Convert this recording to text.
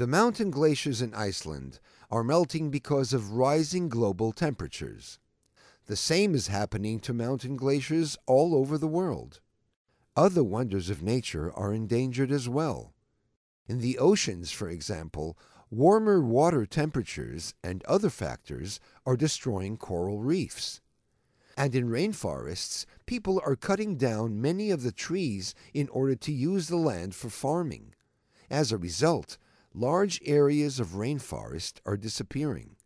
The mountain glaciers in Iceland are melting because of rising global temperatures. The same is happening to mountain glaciers all over the world. Other wonders of nature are endangered as well. In the oceans, for example, warmer water temperatures and other factors are destroying coral reefs. And in rainforests, people are cutting down many of the trees in order to use the land for farming. As a result, large areas of rainforest are disappearing.